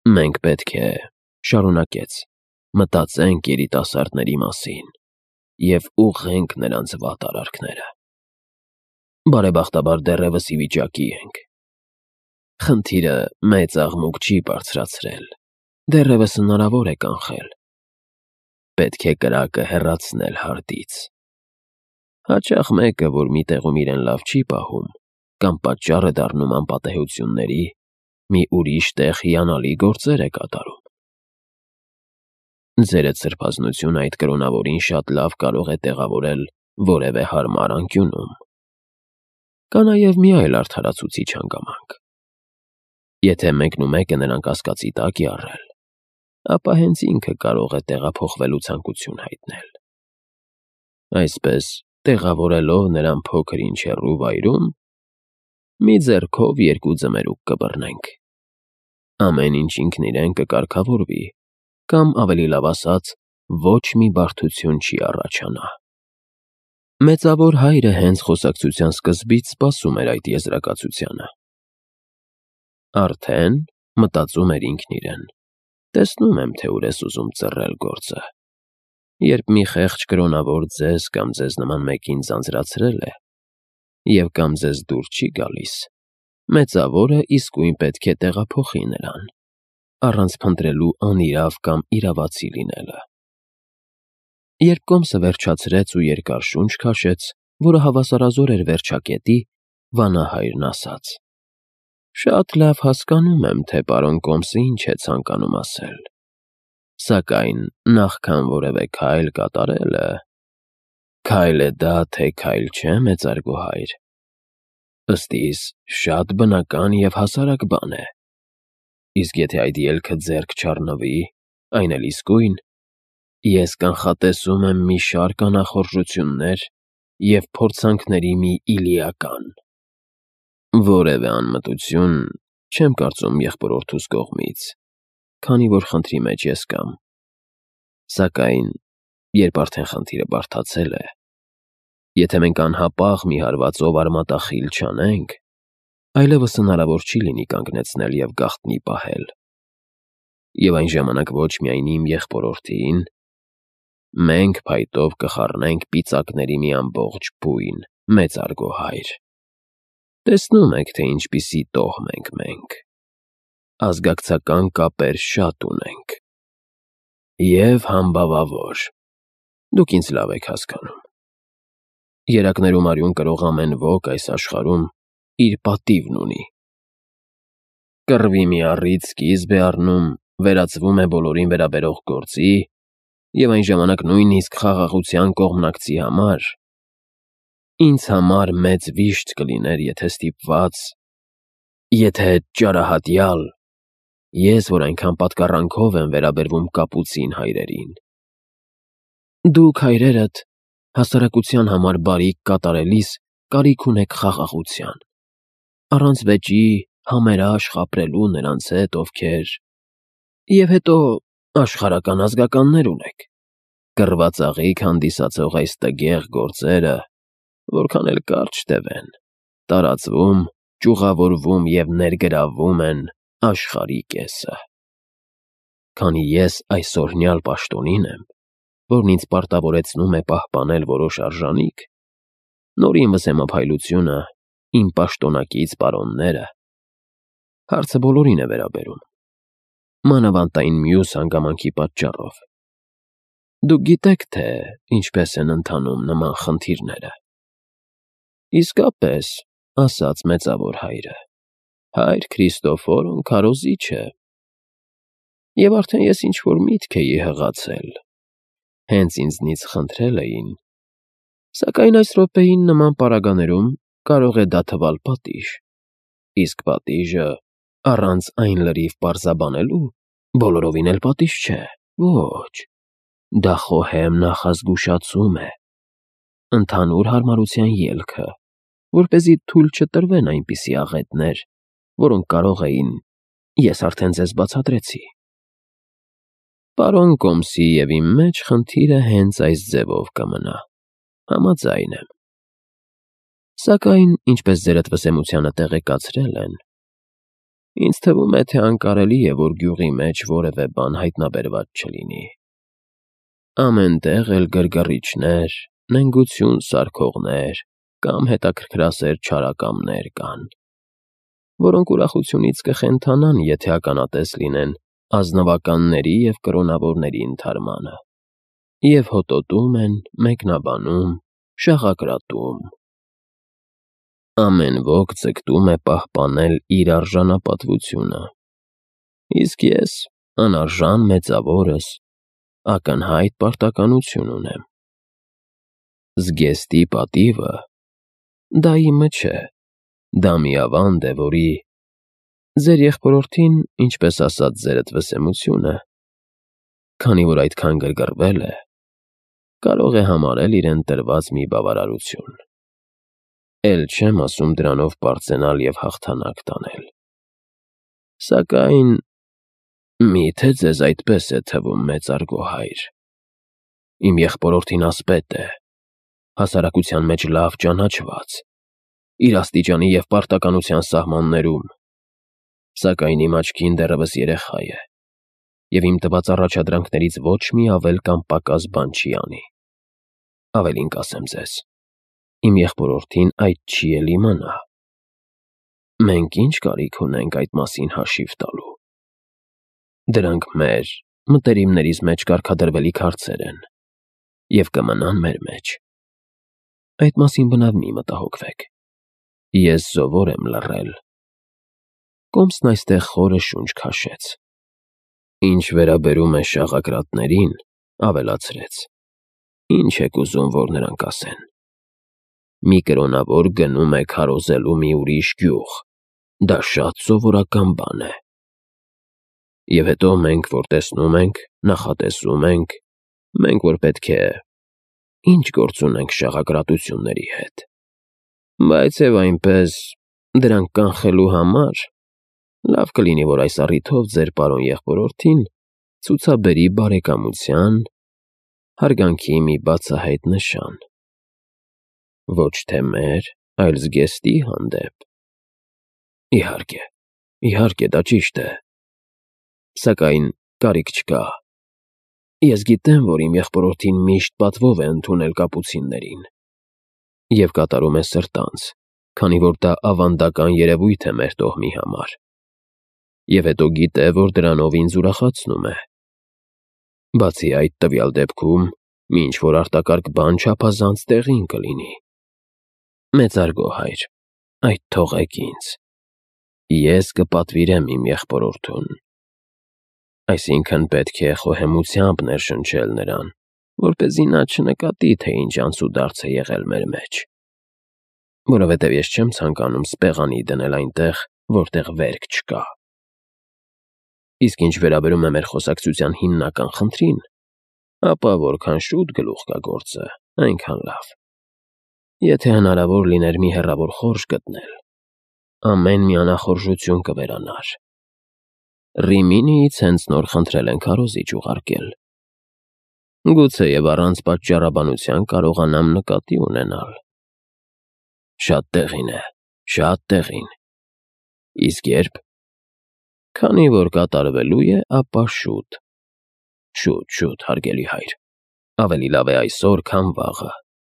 Մենք պետք է, շարունակեց, մտածենք երիտասարդների մասին և ուղղենք նրանց վատ արարքները։ Բարեբախտաբար դեռևս ի վիճակի ենք։ Խնդիրը մեծ աղմուկ չի բարձրացրել, դեռևս հնարավոր է կանխել։ Պետք է կրակը հեռացնել հարտից։ Հաճախ մեկը, որ մի տեղում իրեն լավ չի պահում, կամ պատճառ է դառնում անպատեհությունների, մի ուրիշ տեղ հիանալի գործեր է կատարում։ Ձերդ սրբազնությունը այդ կրոնավորին շատ լավ կարող է տեղավորել որևէ հարմար անկյունում։ Կա նաև մի այլ արդարացուցիչ հանգամանք։ Եթե մեկնումեկը նրան կասկածի տակ է առել, ապա հենց ինքը կարող է տեղափոխվելու ցանկություն հայտնել։ Այսպես, տեղավորելով նրան փոքր-ինչ հեռու վայրում, մի ձեռքով երկու ձմերուկ կբռնենք։ Ամեն ինչ ինքն իրեն կկարգավորվի, կամ ավելի լավ ասած, ոչ մի բարդություն չի առաջանա։ Մեծավոր հայրը հենց խոսակցության սկզբից սպասում էր այդ եզրակացությանը։ Արդեն, մտածում էր ինքն իրեն, տեսնում եմ, թե ուր ես ուզում ծռել գործը։ Երբ մի խեղճ կրոնավոր ձեզ կամ ձեզ նման մեկին ձանձրացրել է, և կամ ձեզ դուր չի գալիս, մեծավորը իսկույն պետք է տեղափոխի նրան, առանց փնտրելու անիրավ կամ իրավացի լինելը։ Երբ կոմսը վերջացրեց ու երկար շունչ քաշեց, որը հավասարազոր էր վերջակետի, վանահայրն ասաց. «Շատ լավ հասկանում եմ, թե պարոն Կոմսը ինչ է ցանկանում ասել, սակայն նախքան որևէ քայլ կատարելը… Քայլ է դա, թե քայլ չէ, մեծարգո հայր, ըստ իս շատ բնական և հասարակ բան է, իսկ եթե այդ ելքը ձեռք չառնվի, այն էլ իսկույն, ես կանխատեսում եմ մի շարք անախորժություններ և փորձանքների մի իլիական… Որևէ անմտություն չեմ կարծում եղբորորդուս կողմից, քանի որ խնդրի մեջ ես կամ, սակայն երբ արդեն խնդիրը բարդացել է, եթե մենք անհապաղ մի հարվածով արմատախիլ չանենք, այլևս հնարավոր չի լինի կանգնեցնել և գաղտնի պահել, և այն ժամանակ ոչ միայն իմ եղբորորդին, մենք փայտով կխառնենք պիծակների մի ամբողջ բույն, մեծարգո հայր… Տեսնում եք, թե ինչպիսի տոհմ ենք մենք, ազգակցական կապեր շատ ունենք… Եվ համբավավոր, դուք ինձ լավ եք հասկանում… Երակներում արյուն կրող ամեն ոք այս աշխարհում իր պատիվն ունի… Կռվի մի առիթ սկիզբ է առնում, վերածվում է բոլորին վերաբերող գործի և այն ժամանակ նույնիսկ խաղաղության կողմնակցի համար… Ինձ համար մեծ վիշտ կլիներ, եթե ստիպված, եթե ճարահատյալ, ես, որ այնքան պատկառանքով եմ վերաբերվում կապուցին հայրերին… Դուք, հայրերդ, հասարակության համար բարիք կատարելիս կարիք ունեք խաղաղության, առանց վեճի, համերաշխ ապրելու նրանց հետ, ովքեր… Եվ հետո աշխարհական ազգականներ ունեք… Կռված աղիք հանդիսացող այս տգեղ գործերը, որքան էլ կարճ տևեն, տարածվում, ճյուղավորվում և ներգրավվում են աշխարհի կեսը… Քանի ես այս օրհնյալ պաշտոնին եմ, որն ինձ պարտավորեցնում է պահպանել որոշ արժանիք, նորինվս էմոփայլությունը, իմ պաշտոնակից պարոնները… Հարցը բոլորին է վերաբերում, մանավանդ այն մյուս հանգամանքի պատճառով… Դուք գիտեք, թե ինչպես են ընթանում նման խնդիրները… Իսկապես, ասաց մեծավոր հայրը, հայր Քրիստոֆորոն քարոզիչ է… Եվ արդեն ես ինչ-որ միտք էի հղացել, հենց ինձնից խնդրել էին, սակայն այս րոպեին նման պարագաներում կարող է դա թվալ պատիժ, իսկ պատիժը, առանց այն լրիվ պարզաբանելու, բոլորովին էլ պատիժ չէ, ոչ, դա խոհեմ նախազգուշացում է, ընդհանուր հարմարության ելքը, որպեսզի թույլ չտրվեն այնպիսի աղետներ, որոնք կարող էին, ես արդեն ձեզ բացատրեցի… Պարոն Կոմսի և իմ մեջ խնդիրը հենց այս ձևով կմնա, համաձայն եմ… Սակայն, ինչպես ձերդ վսեմությանը տեղեկացրել են, Ինձ թվում է, թե անկարելի է, որ գյուղի մեջ որևէ բան հայտնաբերված չլինի։ Ամենտեղ էլ գրգռիչներ, նենգություն սարքողներ կամ հետաքրքրասեր չարակամներ կան, որոնք ուրախությունից կխենթանան, եթե ականատես լինեն ազնվականների և կրոնավորների ընդհարմանը, և հոտոտում են, մեկնաբանում, շաղակրատում։ Ամեն ոք ձգտում է պահպանել իր արժանապատվությունը, իսկ ես, անարժան մեծավորս, ակնհայտ պարտականություն ունեմ։ Զգեստի պատիվը դա իմը չէ, դա մի ավանդ է, որի ձեր եղբորորդին, ինչպես ասաց ձերդ վսեմությունը, քանի որ այդքան գրգռվել է, կարող է համարել իրեն տրված մի բավարարություն։ Էլ չեմ ասում դրանով պարծենալ և հաղթանակ տանել։ Սակայն միթե ձեզ այդպես է թվում, մեծարգո հայր։ Իմ եղբորորդին ասպետ է, հասարակության մեջ լավ ճանաչված, իր աստիճանի և պարտականության սահմաններում, սակայն իմ աչքին դեռևս երեխա է, և իմ տված առաջադրանքներից ոչ մի ավել կամ պակաս բան չի անի։ Ավելին կասեմ ձեզ, իմ եղբորորդին այդ չի էլ իմանա։ Մենք ինչ կարիք ունենք այդ մասին հաշիվ տալու։ Դրանք մեր մտերիմներիս մեջ կարգադրվելիք հարցեր են և կմնան մեր մեջ։ Այդ մասին բնավ մի մտահոգվեք։ Ես սովոր եմ լռել։ Կոմսն այստեղ խորը շունչ քաշեց։ Ինչ վերաբերում է շաղակրատներին, ավելացրեց. Ինչ եք ուզում, որ նրանք ասեն։ Մի կրոնավոր գնում է քարոզելու մի ուրիշ գյուղ, դա շատ սովորական բան է։ Եվ հետո մենք, որ տեսնում ենք, նախատեսում ենք, մենք, որ պետք է… Ինչ գործ ունենք շաղակրատությունների հետ։ Բայց և այնպես, դրանք կանխելու համար, լավ կլինի, որ այս առիթով ձեր պարոն եղբորորդին ցուցաբերի բարեկամության, հարգանքի մի բացահայտ նշան։ Ոչ թե մեր, այլ զգեստի հանդեպ։ Իհարկե, դա ճիշտ է։ Սակայն կարիք չկա։ Ես գիտեմ, որ իմ եղբորորդին միշտ պատվով է ընդունել կապուցիններին և կատարում է սրտանց, քանի որ դա ավանդական երևույթ է մեր տոհմի համար, և հետո գիտե, որ դրանով ինձ ուրախացնում է։ Բացի այդ, տվյալ դեպքում մի ինչ-որ արտակարգ բան չափազանց տեղին կլինի։ Մեծարգո հայր, այդ թողեք ինձ։ Ես կպատվիրեմ իմ եղբորորդուն։ Այսինքն պետք է խոհեմությամբ ներշնչել նրան, որպեսզի նա չնկատի, թե ինչ անցուդարձ է եղել մեր մեջ, որովհետև ես չեմ ցանկանում սպեղանի դնել այնտեղ, որտեղ վերք չկա։ Իսկ ինչ վերաբերում է մեր խոսակցության հիմնական խնդրին, ապա որքան շուտ գլուխ գա գործը, այնքան լավ։ Եթե հնարավոր լիներ մի հեռավոր խորժ գտնել, ամեն մի անախորժություն կվերանար։ Ռիմինիից հենց նոր խնդրել են քարոզիչ ուղարկել։ Գուցեև առանց պատճառաբանության կարողանամ նկատի ունենալ։ Շատ տեղին է, շատ տեղին։ Իսկ երբ։ Քանի որ կատարվելու է, ապա շուտ։ Շուտ, հարգելի հայր։ Ավելի լավ է այսօր, քան վաղը։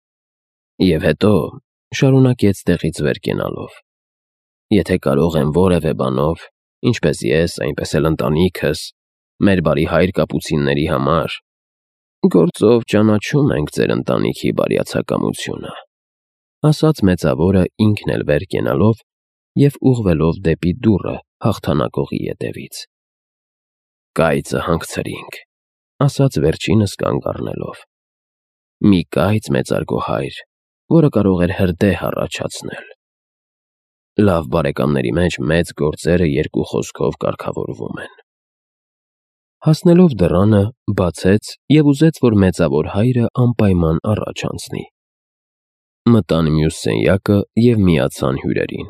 Եվ հետո, շարունակեց տեղից վեր կենալով, եթե կարող եմ որևէ բանով, ինչպես ես, այնպես էլ ընտանիքս, մեր բարի հայր կապուցինների համար, գործով ճանաչում ենք ձեր ընտանիքի բարյացակամությունը, ասաց մեծավորը ինքն էլ վեր կենալով և ուղղվելով դեպի դուռը հաղթանակողի ետևից։ Կայծը հանգցրինք, ասաց վերջինս կանգ առնելով։ Մի կայծ, մեծարգո հայր, որը կարող էր հրդեհ առաջացնել։ Լավ բարեկամների մեջ մեծ գործերը երկու խոսքով կարգավորվում են։ Հասնելով դռանը, բացեց և ուզեց, որ մեծավոր հայրը անպայման առաջ անցնի։ Մտան մյուս սենյակը և միացան հյուրերին։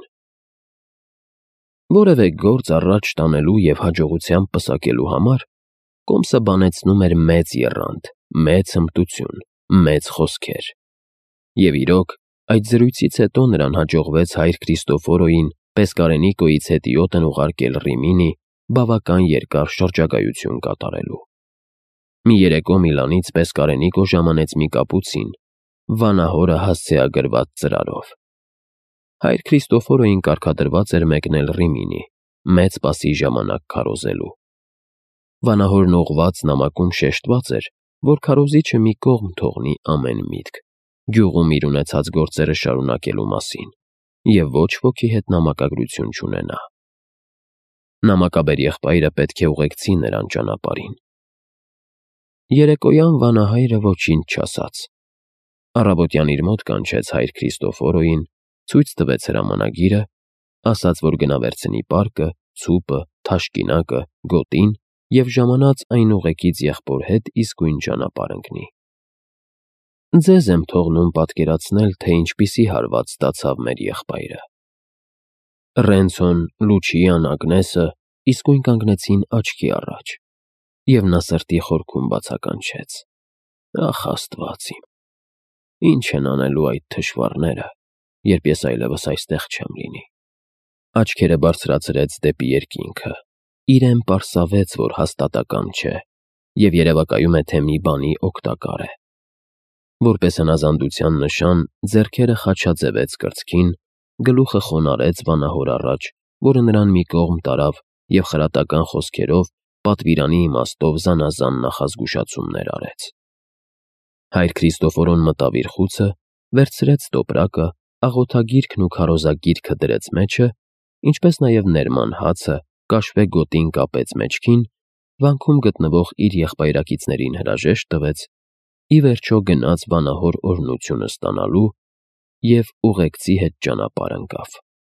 Որևէ գործ առաջ տանելու և հաջողությամբ պսակելու համար Կոմսը բանեցնում էր մեծ եռանդ, մեծ հմտություն, մեծ խոսքեր։ Եվ իրոք, այդ զրույցից հետո նրան հաջողվեց հայր Քրիստոֆորոյին Պեսկարենիկոյից հետիոտն ուղարկել Ռիմինի բավական երկար շրջագայություն կատարելու։ Մի երեկո Միլանից Պեսկարենիկո ժամանեց մի կապուցին, վանահորը հասցեագրված ծրարով։ Հայր Քրիստոֆորոյին կարգադրված էր մեկնել Ռիմինի, մեծ պասի ժամանակ քարոզելու։ Վանահորն ուղղված նամակում շեշտված էր, որ քարոզիչը մի կողմ թողնի ամեն միտք, գյուղում իր ունեցած գործերը շարունակելու մասին, և ոչ ոքի հետ նամակագրություն չունենա։ Նամակաբեր եղբայրը պետք է ուղեկցի նրան ճանապարհին։ Երեկոյան վանահայրը ոչինչ չասաց։ Առավոտյան իր մոտ կանչեց հայր Քրիստոֆորոյին, ցույց տվեց հրամանագիրը, ասաց, որ գնա վերցնի պարկը, ցուպը, թաշկինակը, գոտին և ժամանած այն ուղեկից եղբոր հետ իսկույն ճանապարհ ընկնի։ Ձեզ եմ թողնում պատկերացնել, թե ինչպիսի հարված ստացավ մեր եղբայրը։ Ռենցոն, Լուչիան, Ագնեսը իսկույն կանգնեցին աչքի առաջ, և նա սրտի խորքում բացականչեց. «Ախ, Աստված իմ, ինչ են անելու այդ թշվառները, երբ ես այլևս այստեղ չեմ լինի»։ Աչքերը բարձրացրեց դեպի երկինքը, իրեն պարսավեց, որ հաստատական չէ, և երևակայում է, թե մի բանի օգտակար է։ Որպես հնազանդության նշան ձեռքերը խաչաձևեց կրծքին, գլուխը խոնարհեց վանահոր առաջ, որը նրան մի կողմ տարավ և խրատական խոսքերով պատվիրանի իմաստով զանազան նախազգուշացումներ արեց։ Հայր Քրիստոֆորոն մտավ իր խուցը, վերցրեց տոպրակը, աղոթագիրքն ու քարոզագիրքը դրեց մեջը, ինչպես նաև ներման հացը, կաշվե գոտին կապեց մեջքին, վանքում գտնվող իր եղբայրակիցներին հրաժեշտ տվեց, ի վերջո գնաց վանահոր օրհնությունը ստանալու և ուղեկցի հետ ճանապարհ ընկավ։